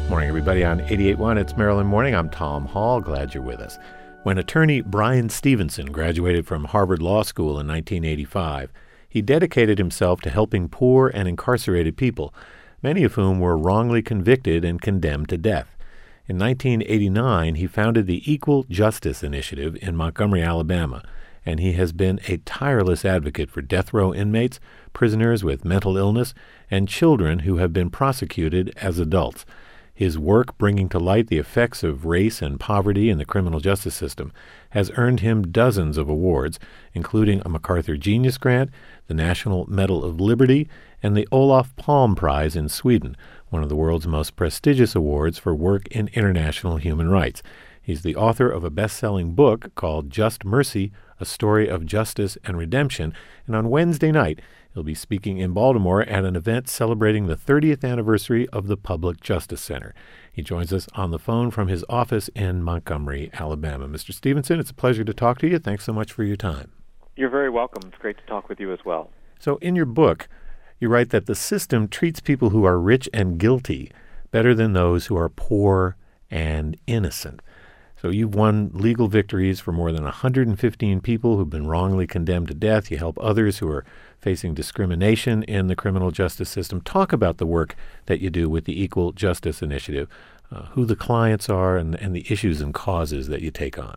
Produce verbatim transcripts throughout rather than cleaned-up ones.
Morning, everybody. On eighty-eight point one, it's Maryland Morning. I'm Tom Hall. Glad you're with us. When attorney Bryan Stevenson graduated from Harvard Law School in nineteen eighty-five, he dedicated himself to helping poor and incarcerated people, many of whom were wrongly convicted and condemned to death. In nineteen eighty-nine, he founded the Equal Justice Initiative in Montgomery, Alabama, and he has been a tireless advocate for death row inmates, prisoners with mental illness, and children who have been prosecuted as adults. His work bringing to light the effects of race and poverty in the criminal justice system has earned him dozens of awards, including a MacArthur Genius Grant, the National Medal of Liberty, and the Olof Palme Prize in Sweden, one of the world's most prestigious awards for work in international human rights. He's the author of a best-selling book called Just Mercy, A Story of Justice and Redemption, and on Wednesday night, he'll be speaking in Baltimore at an event celebrating the thirtieth anniversary of the Public Justice Center. He joins us on the phone from his office in Montgomery, Alabama. Mister Stevenson, it's a pleasure to talk to you. Thanks so much for your time. You're very welcome. It's great to talk with you as well. So in your book, you write that the system treats people who are rich and guilty better than those who are poor and innocent. So you've won legal victories for more than one hundred fifteen people who've been wrongly condemned to death. You help others who are facing discrimination in the criminal justice system. Talk about the work that you do with the Equal Justice Initiative, uh, who the clients are, and, and the issues and causes that you take on.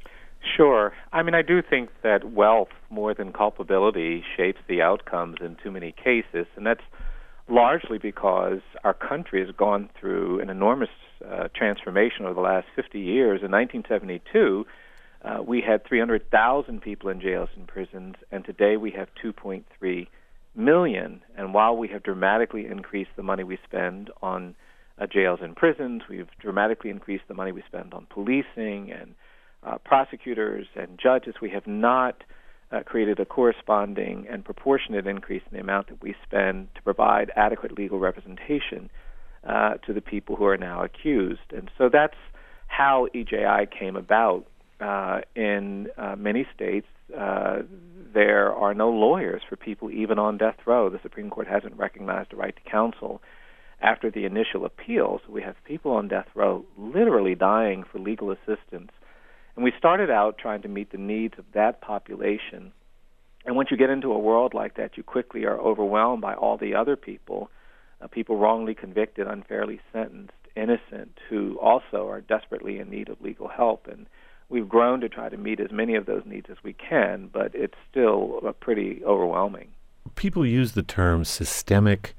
Sure. I mean, I do think that wealth, more than culpability, shapes the outcomes in too many cases, and that's largely because our country has gone through an enormous uh, transformation over the last fifty years. In nineteen seventy-two, uh, we had three hundred thousand people in jails and prisons, and today we have two point three million. And while we have dramatically increased the money we spend on uh, jails and prisons, we've dramatically increased the money we spend on policing and uh, prosecutors and judges, we have not Uh, created a corresponding and proportionate increase in the amount that we spend to provide adequate legal representation uh, to the people who are now accused. And so that's how E J I came about. Uh, in uh, many states, uh, there are no lawyers for people even on death row. The Supreme Court hasn't recognized the right to counsel after the initial appeal. So we have people on death row literally dying for legal assistance. And we started out trying to meet the needs of that population. And once you get into a world like that, you quickly are overwhelmed by all the other people, uh, people wrongly convicted, unfairly sentenced, innocent, who also are desperately in need of legal help. And we've grown to try to meet as many of those needs as we can, but it's still uh, pretty overwhelming. People use the term systemic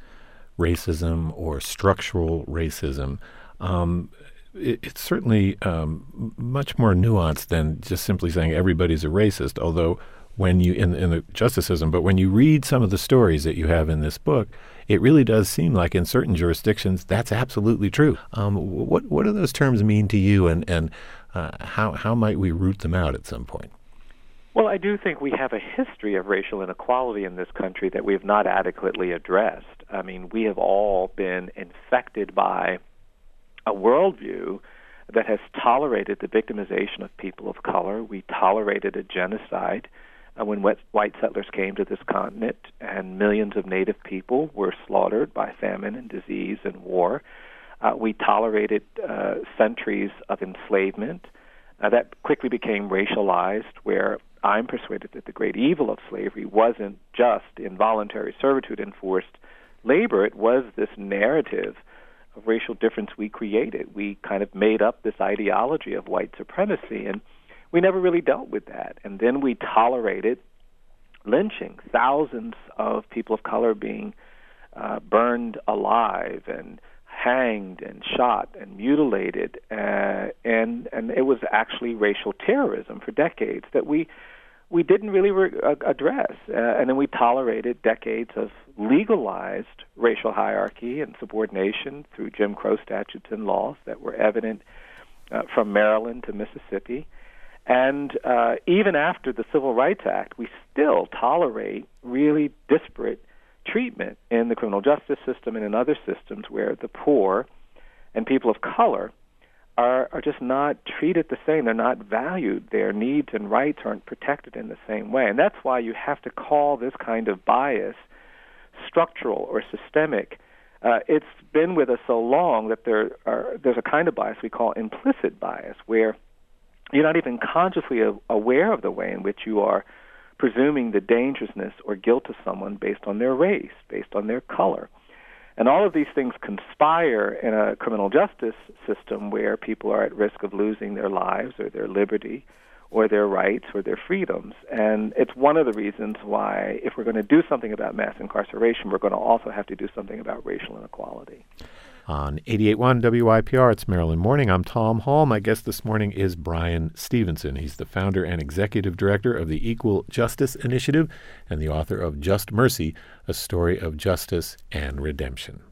racism or structural racism. Um, It's certainly um, much more nuanced than just simply saying everybody's a racist, although when you, in, in the justice system, but when you read some of the stories that you have in this book, it really does seem like in certain jurisdictions that's absolutely true. Um, what what do those terms mean to you, and, and uh, how, how might we root them out at some point? Well, I do think we have a history of racial inequality in this country that we have not adequately addressed. I mean, we have all been infected by a worldview that has tolerated the victimization of people of color. We tolerated a genocide uh, when white settlers came to this continent, and millions of native people were slaughtered by famine and disease and war. Uh, we tolerated uh, centuries of enslavement uh, that quickly became racialized, where I'm persuaded that the great evil of slavery wasn't just involuntary servitude and forced labor. It was this narrative of racial difference we created. We kind of made up this ideology of white supremacy, and we never really dealt with that. And then we tolerated lynching, thousands of people of color being uh, burned alive and hanged and shot and mutilated, uh, and and it was actually racial terrorism for decades that we we didn't really re- address. Uh, and then we tolerated decades of legalized racial hierarchy and subordination through Jim Crow statutes and laws that were evident uh, from Maryland to Mississippi. And uh, even after the Civil Rights Act, we still tolerate really disparate treatment in the criminal justice system and in other systems where the poor and people of color are, are just not treated the same. They're not valued. Their needs and rights aren't protected in the same way. And that's why you have to call this kind of bias structural or systemic uh, it's been with us so long that there are there's a kind of bias we call implicit bias, where you're not even consciously a- aware of the way in which you are presuming the dangerousness or guilt of someone based on their race, based on their color. And all of these things conspire in a criminal justice system where people are at risk of losing their lives or their liberty or their rights or their freedoms. And it's one of the reasons why, if we're going to do something about mass incarceration, we're going to also have to do something about racial inequality. On eighty-eight point one W I P R, it's Maryland Morning. I'm Tom Hall. My guest this morning is Bryan Stevenson. He's the founder and executive director of the Equal Justice Initiative and the author of Just Mercy, A Story of Justice and Redemption.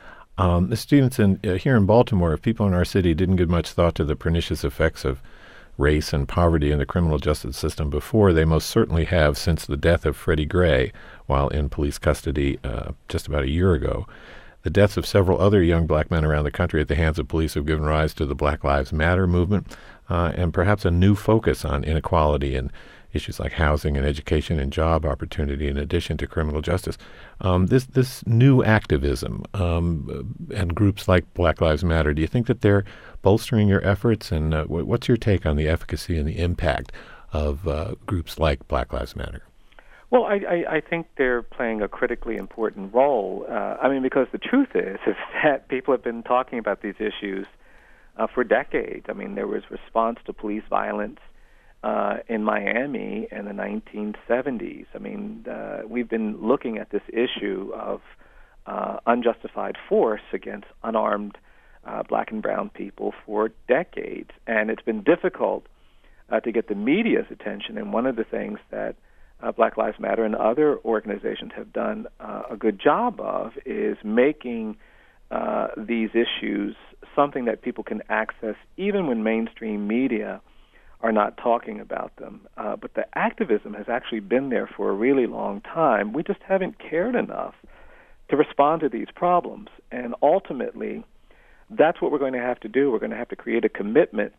Um, Mister Stevenson, uh, here in Baltimore, if people in our city didn't give much thought to the pernicious effects of race and poverty in the criminal justice system before, they most certainly have since the death of Freddie Gray while in police custody uh, just about a year ago. The deaths of several other young black men around the country at the hands of police have given rise to the Black Lives Matter movement uh, and perhaps a new focus on inequality and issues like housing and education and job opportunity in addition to criminal justice. Um, this this new activism um, and groups like Black Lives Matter, do you think that they're bolstering your efforts? And uh, what's your take on the efficacy and the impact of uh, groups like Black Lives Matter? Well, I, I, I think they're playing a critically important role. Uh, I mean, because the truth is, is that people have been talking about these issues uh, for decades. I mean, there was response to police violence uh, in Miami in the nineteen seventies. I mean, uh, we've been looking at this issue of uh, unjustified force against unarmed uh, black and brown people for decades, and it's been difficult uh, to get the media's attention. And one of the things that Uh, Black Lives Matter and other organizations have done uh, a good job of is making uh, these issues something that people can access even when mainstream media are not talking about them. Uh, but the activism has actually been there for a really long time. We just haven't cared enough to respond to these problems. And ultimately, that's what we're going to have to do. We're going to have to create a commitment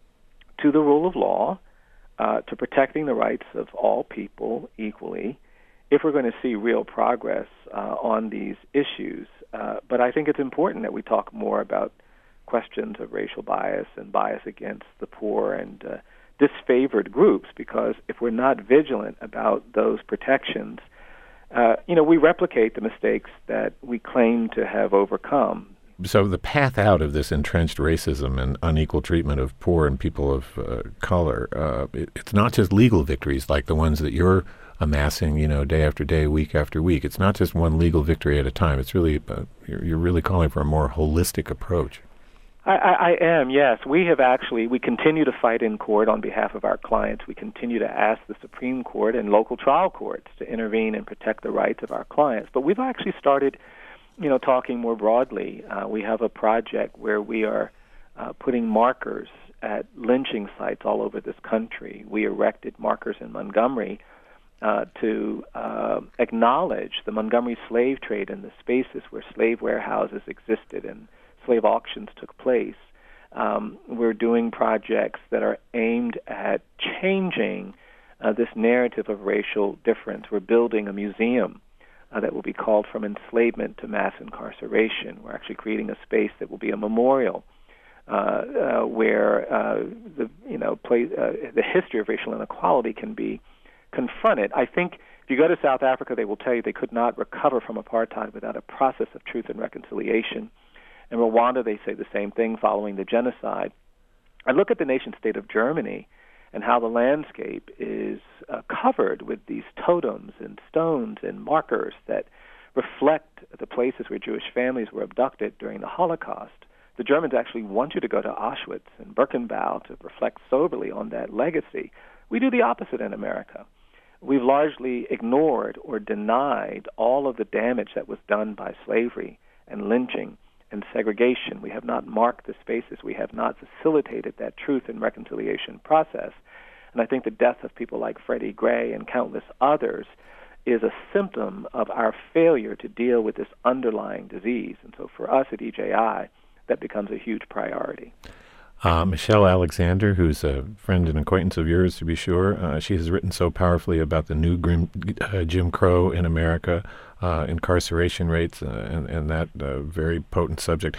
to the rule of law, Uh, to protecting the rights of all people equally, if we're going to see real progress uh, on these issues. Uh, but I think it's important that we talk more about questions of racial bias and bias against the poor and uh, disfavored groups, because if we're not vigilant about those protections, uh, you know, we replicate the mistakes that we claim to have overcome. So the path out of this entrenched racism and unequal treatment of poor and people of uh, color, uh, it, it's not just legal victories like the ones that you're amassing, you know, day after day, week after week. It's not just one legal victory at a time. It's really, uh, you're, you're really calling for a more holistic approach. I, I, I am, yes. We have actually, we continue to fight in court on behalf of our clients. We continue to ask the Supreme Court and local trial courts to intervene and protect the rights of our clients. But we've actually started you know, talking more broadly. Uh, we have a project where we are uh, putting markers at lynching sites all over this country. We erected markers in Montgomery uh, to uh, acknowledge the Montgomery slave trade and the spaces where slave warehouses existed and slave auctions took place. Um, we're doing projects that are aimed at changing uh, this narrative of racial difference. We're building a museum Uh, that will be called From Enslavement to Mass Incarceration. We're actually creating a space that will be a memorial uh, uh, where uh, the you know play, uh, the history of racial inequality can be confronted. I think if you go to South Africa, they will tell you they could not recover from apartheid without a process of truth and reconciliation. In Rwanda, they say the same thing following the genocide. I look at the nation-state of Germany and how the landscape is uh, covered with these totems and stones and markers that reflect the places where Jewish families were abducted during the Holocaust. The Germans actually want you to go to Auschwitz and Birkenau to reflect soberly on that legacy. We do the opposite in America. We've largely ignored or denied all of the damage that was done by slavery and lynching and segregation. We have not marked the spaces. We have not facilitated that truth and reconciliation process. And I think the death of people like Freddie Gray and countless others is a symptom of our failure to deal with this underlying disease. And so for us at E J I, that becomes a huge priority. Uh, Michelle Alexander, who's a friend and acquaintance of yours, to be sure, uh, she has written so powerfully about the new grim, uh, Jim Crow in America, uh, incarceration rates uh, and, and that uh, very potent subject.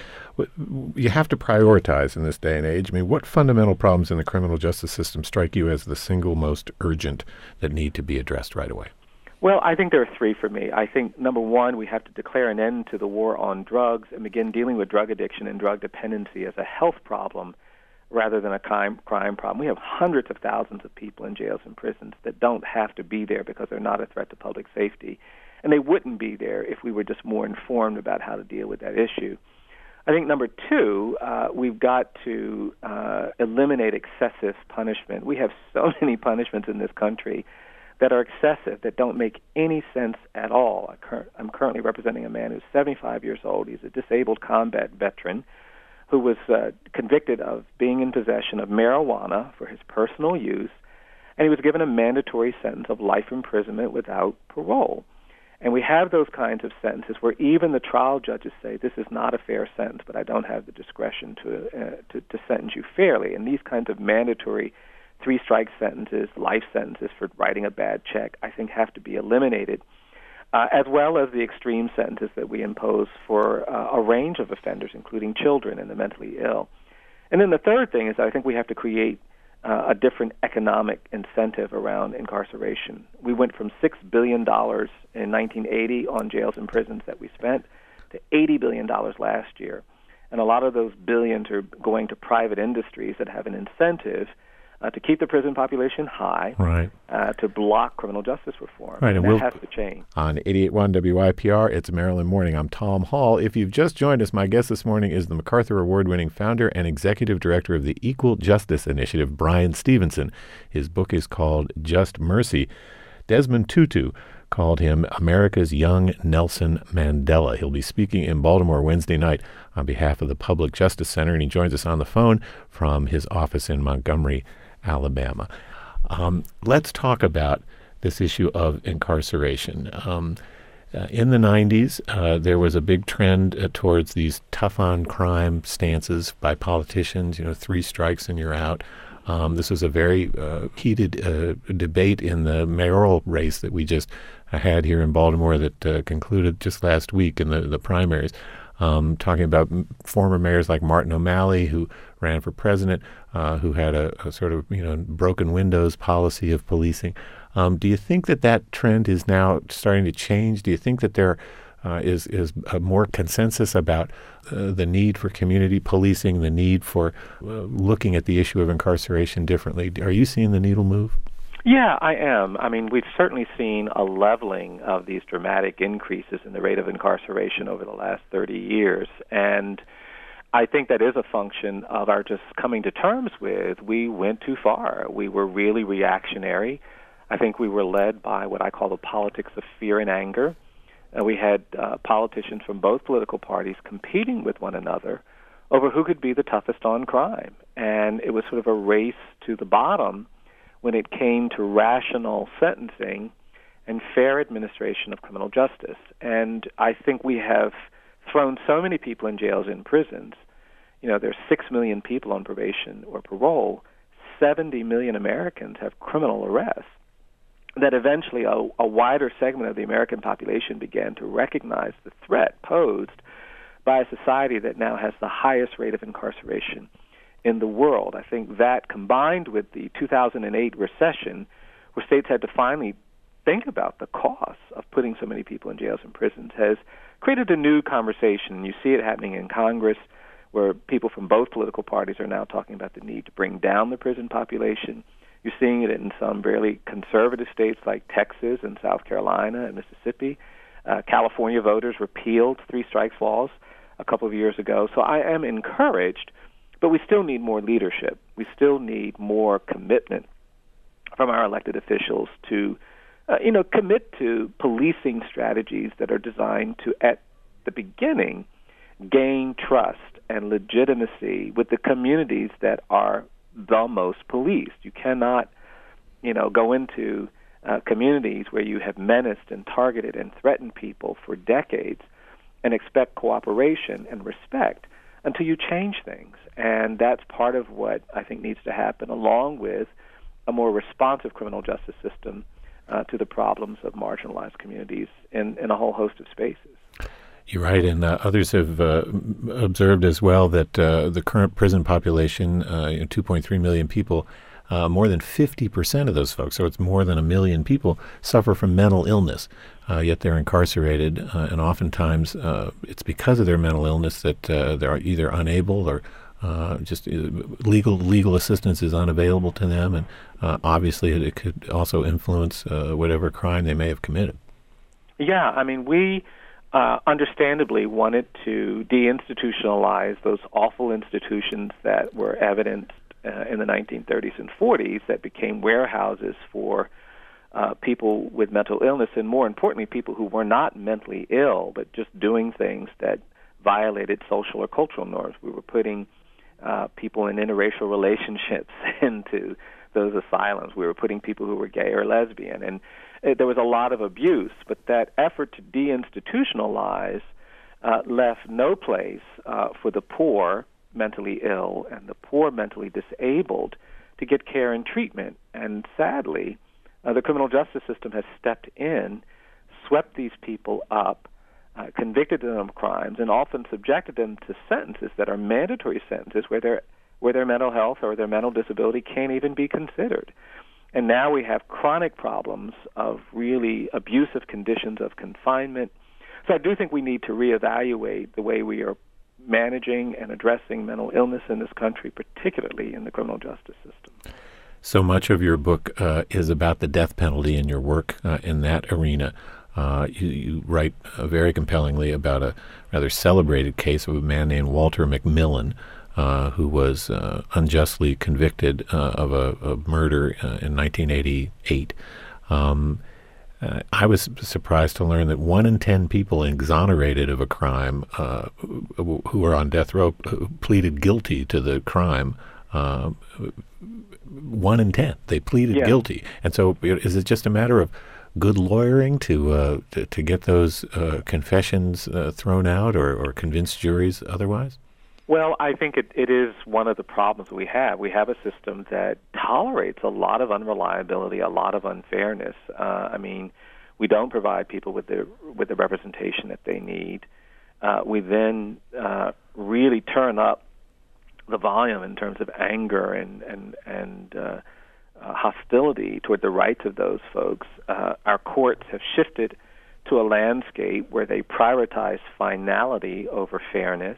You have to prioritize in this day and age. I mean, what fundamental problems in the criminal justice system strike you as the single most urgent that need to be addressed right away? Well, I think there are three for me. I think, number one, we have to declare an end to the war on drugs and begin dealing with drug addiction and drug dependency as a health problem rather than a crime crime problem. We have hundreds of thousands of people in jails and prisons that don't have to be there because they're not a threat to public safety. And they wouldn't be there if we were just more informed about how to deal with that issue. I think, number two, uh, we've got to uh, eliminate excessive punishment. We have so many punishments in this country that are excessive, that don't make any sense at all. I cur- I'm currently representing a man who's seventy-five years old. He's a disabled combat veteran who was uh, convicted of being in possession of marijuana for his personal use, and he was given a mandatory sentence of life imprisonment without parole. And we have those kinds of sentences where even the trial judges say, this is not a fair sentence, but I don't have the discretion to, uh, to, to sentence you fairly. And these kinds of mandatory three-strike sentences, life sentences for writing a bad check, I think have to be eliminated, uh, as well as the extreme sentences that we impose for uh, a range of offenders, including children and the mentally ill. And then the third thing is I think we have to create uh, a different economic incentive around incarceration. We went from six billion dollars in nineteen eighty on jails and prisons that we spent to eighty billion dollars last year. And a lot of those billions are going to private industries that have an incentive Uh, to keep the prison population high, right. uh, to block criminal justice reform. Right, and that we'll, has to change. On eighty-eight point one W I P R, it's Maryland Morning. I'm Tom Hall. If you've just joined us, my guest this morning is the MacArthur Award-winning founder and executive director of the Equal Justice Initiative, Bryan Stevenson. His book is called Just Mercy. Desmond Tutu called him America's young Nelson Mandela. He'll be speaking in Baltimore Wednesday night on behalf of the Public Justice Center, and he joins us on the phone from his office in Montgomery, Alabama. Um, let's talk about this issue of incarceration. Um, uh, in the nineties, uh, there was a big trend uh, towards these tough-on-crime stances by politicians, you know, three strikes and you're out. Um, this was a very uh, heated uh, debate in the mayoral race that we just uh, had here in Baltimore that uh, concluded just last week in the, the primaries. Um, talking about m- former mayors like Martin O'Malley, who ran for president, uh, who had a, a sort of, you know, broken windows policy of policing. Um, do you think that that trend is now starting to change? Do you think that there uh, is is a more consensus about uh, the need for community policing, the need for uh, looking at the issue of incarceration differently? Are you seeing the needle move? Yeah, I am. I mean, we've certainly seen a leveling of these dramatic increases in the rate of incarceration over the last thirty years. And I think that is a function of our just coming to terms with we went too far. We were really reactionary. I think we were led by what I call the politics of fear and anger. Uh, we had uh, politicians from both political parties competing with one another over who could be the toughest on crime. And it was sort of a race to the bottom when it came to rational sentencing and fair administration of criminal justice. And I think we have thrown so many people in jails and prisons. You know, there's six million people on probation or parole. seventy million Americans have criminal arrests. That eventually a, a wider segment of the American population began to recognize the threat posed by a society that now has the highest rate of incarceration in the world. I think that, combined with the two thousand eight recession, where states had to finally think about the costs of putting so many people in jails and prisons, has created a new conversation. You see it happening in Congress, where people from both political parties are now talking about the need to bring down the prison population. You're seeing it in some really conservative states like Texas and South Carolina and Mississippi. Uh, California voters repealed three strikes laws a couple of years ago. So I am encouraged, but we still need more leadership. We still need more commitment from our elected officials to, uh, you know, commit to policing strategies that are designed to, at the beginning, gain trust and legitimacy with the communities that are the most policed. You cannot, you know, go into uh, communities where you have menaced and targeted and threatened people for decades and expect cooperation and respect until you change things. And that's part of what I think needs to happen, along with a more responsive criminal justice system uh, to the problems of marginalized communities in, in a whole host of spaces. You're right, and uh, others have uh, observed as well that uh, the current prison population, uh, two point three million people, uh, more than fifty percent of those folks, so it's more than a million people, suffer from mental illness, uh, yet they're incarcerated, uh, and oftentimes uh, it's because of their mental illness that uh, they're either unable or uh, just uh, legal legal assistance is unavailable to them, and uh, obviously it, it could also influence uh, whatever crime they may have committed. Yeah, I mean, we... Uh, understandably wanted to deinstitutionalize those awful institutions that were evident uh, in the nineteen thirties and forties that became warehouses for uh, people with mental illness, and more importantly, people who were not mentally ill, but just doing things that violated social or cultural norms. We were putting uh, people in interracial relationships into those asylums. We were putting people who were gay or lesbian, and there was a lot of abuse, but that effort to deinstitutionalize uh, left no place uh, for the poor mentally ill and the poor mentally disabled to get care and treatment. And sadly, uh, the criminal justice system has stepped in, swept these people up, uh, convicted them of crimes, and often subjected them to sentences that are mandatory sentences where their where their mental health or their mental disability can't even be considered. And now we have chronic problems of really abusive conditions of confinement. So I do think we need to reevaluate the way we are managing and addressing mental illness in this country, particularly in the criminal justice system. So much of your book uh, is about the death penalty and your work uh, in that arena. Uh, you, you write uh, very compellingly about a rather celebrated case of a man named Walter McMillian, Uh, who was uh, unjustly convicted uh, of a, a murder uh, in nineteen eighty-eight. Um, uh, I was surprised to learn that one in ten people exonerated of a crime uh, who, who are on death row who pleaded guilty to the crime. Uh, one in ten, they pleaded yeah. guilty. And so is it just a matter of good lawyering to uh, to, to get those uh, confessions uh, thrown out or, or convince juries otherwise? Well, I think it, it is one of the problems we have. We have a system that tolerates a lot of unreliability, a lot of unfairness. Uh, I mean, we don't provide people with the with the representation that they need. Uh, we then uh, really turn up the volume in terms of anger and and and uh, uh, hostility toward the rights of those folks. Uh, our courts have shifted to a landscape where they prioritize finality over fairness.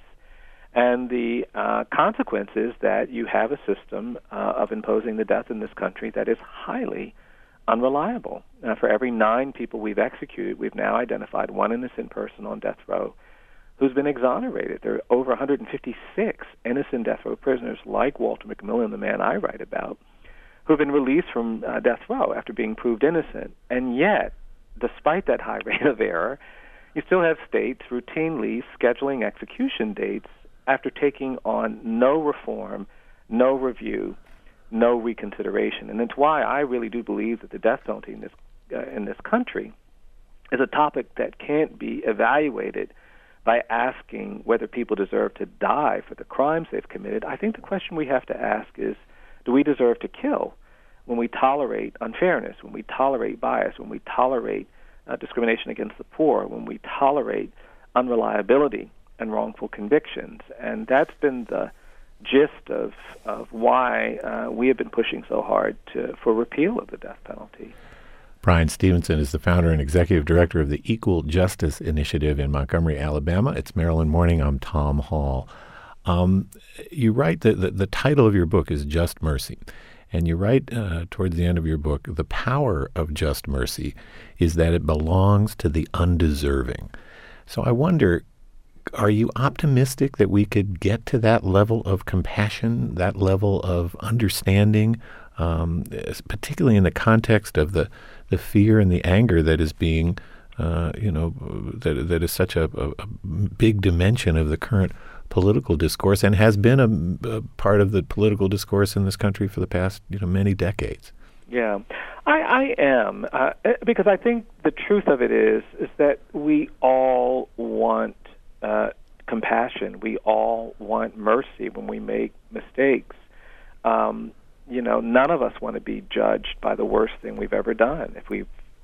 And the uh, consequence is that you have a system uh, of imposing the death in this country that is highly unreliable. Uh, for every nine people we've executed, we've now identified one innocent person on death row who's been exonerated. There are over one hundred fifty-six innocent death row prisoners like Walter McMillian, the man I write about, who have been released from uh, death row after being proved innocent. And yet, despite that high rate of error, you still have states routinely scheduling execution dates after taking on no reform, no review, no reconsideration. And it's why I really do believe that the death penalty in this uh, in this country is a topic that can't be evaluated by asking whether people deserve to die for the crimes they've committed. I think the question we have to ask is, do we deserve to kill when we tolerate unfairness, when we tolerate bias, when we tolerate uh, discrimination against the poor, when we tolerate unreliability and wrongful convictions? And that's been the gist of of why uh, we have been pushing so hard to for repeal of the death penalty. Bryan Stevenson is the founder and executive director of the Equal Justice Initiative in Montgomery, Alabama. It's Maryland Morning. I'm Tom Hall. Um, you write that the, the title of your book is Just Mercy. And you write uh, towards the end of your book, the power of just mercy is that it belongs to the undeserving. So I wonder, are you optimistic that we could get to that level of compassion, that level of understanding, um, particularly in the context of the, the fear and the anger that is being, uh, you know, that that is such a, a, a big dimension of the current political discourse and has been a, a part of the political discourse in this country for the past, you know, many decades? Yeah, I, I am, uh, because I think the truth of it is is that we all want uh, compassion. We all want mercy when we make mistakes. Um, you know, none of us want to be judged by the worst thing we've ever done. If we've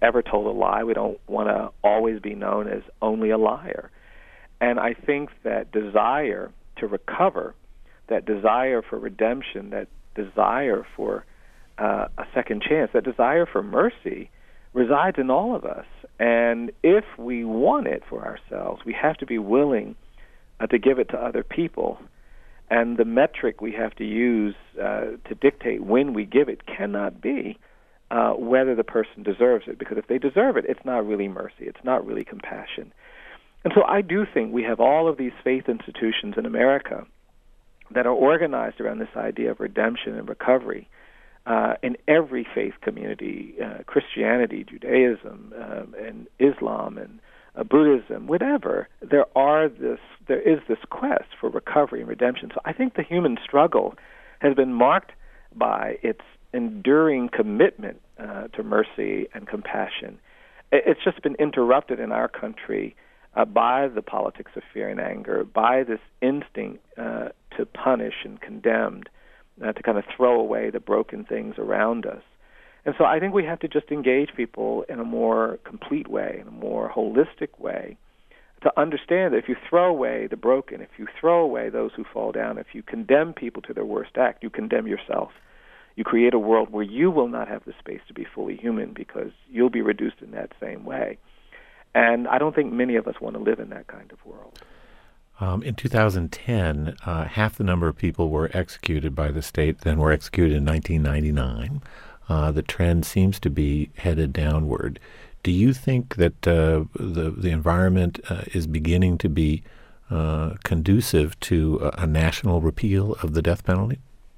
ever told a lie. We don't want to always be known as only a liar. And I think that desire to recover, that desire for redemption, that desire for uh, a second chance, that desire for mercy resides in all of us. And if we want it for ourselves, we have to be willing uh, to give it to other people. And the metric we have to use uh, to dictate when we give it cannot be uh, whether the person deserves it. Because if they deserve it, it's not really mercy. It's not really compassion. And so I do think we have all of these faith institutions in America that are organized around this idea of redemption and recovery uh, in every faith community, uh, Christianity, Judaism, um, and Islam, and uh, Buddhism, whatever. There are this, there is this quest for recovery and redemption. So I think the human struggle has been marked by its enduring commitment uh, to mercy and compassion. It's just been interrupted in our country Uh, by the politics of fear and anger, by this instinct uh, to punish and condemn, uh, to kind of throw away the broken things around us. And so I think we have to just engage people in a more complete way, in a more holistic way, to understand that if you throw away the broken, if you throw away those who fall down, if you condemn people to their worst act, you condemn yourself. You create a world where you will not have the space to be fully human because you'll be reduced in that same way. And I don't think many of us want to live in that kind of world. Um, in two thousand ten, uh, half the number of people were executed by the state than were executed in nineteen ninety-nine. Uh, the trend seems to be headed downward. Do you think that uh, the the environment uh, is beginning to be uh, conducive to a, a national repeal of the death penalty?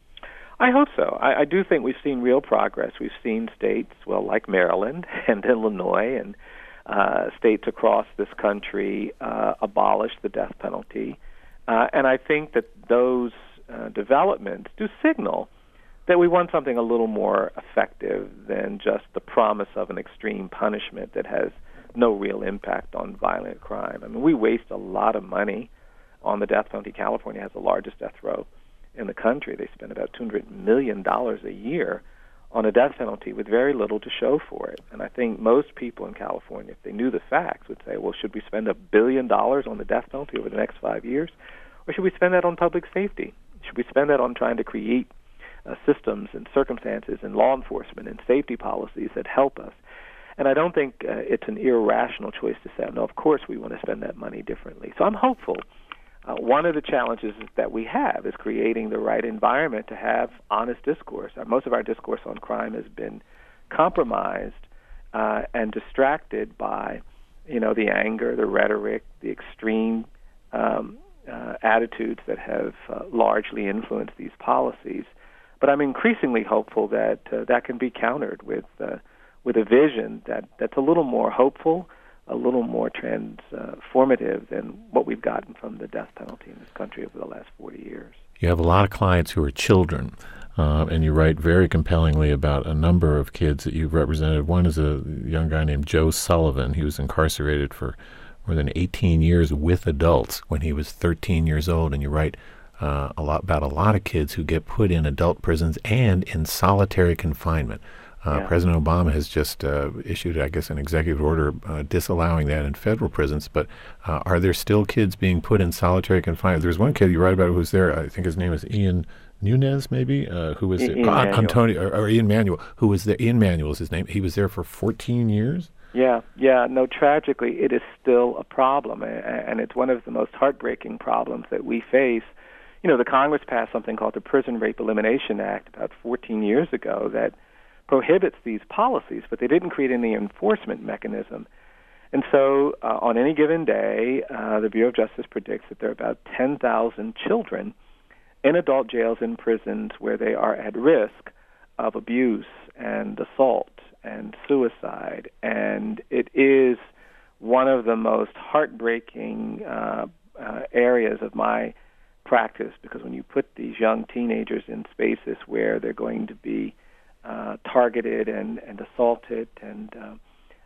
I hope so. I, I do think we've seen real progress. We've seen states, well, like Maryland and Illinois and Uh, states across this country uh, abolish the death penalty. Uh, and I think that those uh, developments do signal that we want something a little more effective than just the promise of an extreme punishment that has no real impact on violent crime. I mean, we waste a lot of money on the death penalty. California has the largest death row in the country. They spend about two hundred million dollars a year on a death penalty with very little to show for it. And I think most people in California, if they knew the facts, would say, well, should we spend a billion dollars on the death penalty over the next five years? Or should we spend that on public safety? Should we spend that on trying to create uh, systems and circumstances and law enforcement and safety policies that help us? And I don't think uh, it's an irrational choice to say, no, of course we want to spend that money differently. So I'm hopeful. Uh, one of the challenges that we have is creating the right environment to have honest discourse. Uh, most of our discourse on crime has been compromised uh, and distracted by, you know, the anger, the rhetoric, the extreme um, uh, attitudes that have uh, largely influenced these policies. But I'm increasingly hopeful that uh, that can be countered with uh, with a vision that, that's a little more hopeful, a little more transformative than what we've gotten from the death penalty in this country over the last forty years. You have a lot of clients who are children, uh, and you write very compellingly about a number of kids that you've represented. One is a young guy named Joe Sullivan. He was incarcerated for more than eighteen years with adults when he was thirteen years old, and you write uh, a lot about a lot of kids who get put in adult prisons and in solitary confinement. Uh, yeah. President Obama has just uh, issued, I guess, an executive order uh, disallowing that in federal prisons. But uh, are there still kids being put in solitary confinement? There's one kid you write about who was there. I think his name is Ian Nunez, maybe, uh, who was I- there. Ian Uh, Manuel. Antonio or, or Ian Manuel, who was there. Ian Manuel is his name. He was there for fourteen years. Yeah, yeah. No, tragically, it is still a problem, a- and it's one of the most heartbreaking problems that we face. You know, the Congress passed something called the Prison Rape Elimination Act about fourteen years ago that prohibits these policies, but they didn't create any enforcement mechanism. And so uh, on any given day, uh, the Bureau of Justice predicts that there are about ten thousand children in adult jails and prisons where they are at risk of abuse and assault and suicide. And it is one of the most heartbreaking uh, uh, areas of my practice, because when you put these young teenagers in spaces where they're going to be Uh, targeted and, and assaulted and uh,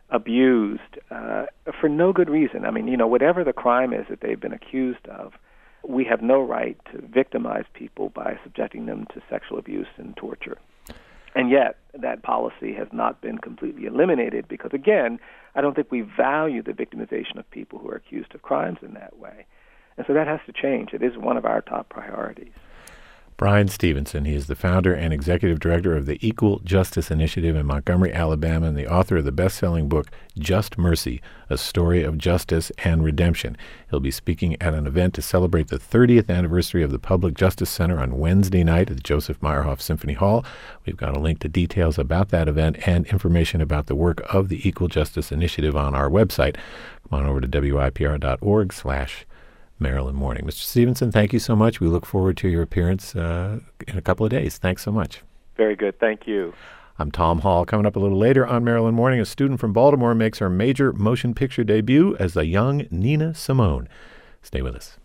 abused uh, for no good reason. I mean, you know, whatever the crime is that they've been accused of, we have no right to victimize people by subjecting them to sexual abuse and torture. And yet, that policy has not been completely eliminated because, again, I don't think we value the victimization of people who are accused of crimes in that way. And so that has to change. It is one of our top priorities. Bryan Stevenson, he is the founder and executive director of the Equal Justice Initiative in Montgomery, Alabama, and the author of the best-selling book, Just Mercy, A Story of Justice and Redemption. He'll be speaking at an event to celebrate the thirtieth anniversary of the Public Justice Center on Wednesday night at the Joseph Meyerhoff Symphony Hall. We've got a link to details about that event and information about the work of the Equal Justice Initiative on our website. Come on over to W I P R dot org slash Maryland Morning. Mister Stevenson, thank you so much. We look forward to your appearance uh, in a couple of days. Thanks so much. Very good. Thank you. I'm Tom Hall. Coming up a little later on Maryland Morning, a student from Baltimore makes her major motion picture debut as the young Nina Simone. Stay with us.